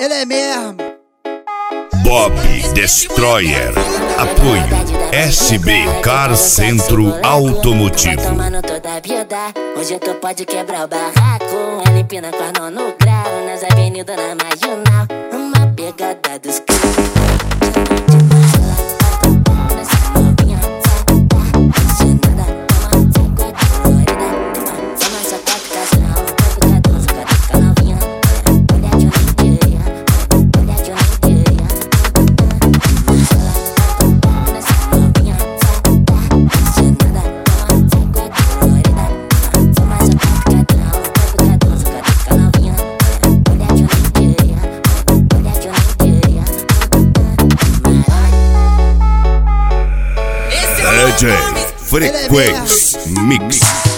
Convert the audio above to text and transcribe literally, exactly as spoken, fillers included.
Ele é mesmo. Bob Destroyer. Apoio S B Car Centro Automotivo. Hoje tu pode quebrar o barraco. Ela empina com a mão no grau. Nas avenidas na marginal. Uma pegada dos caras. D J Frequência Mix.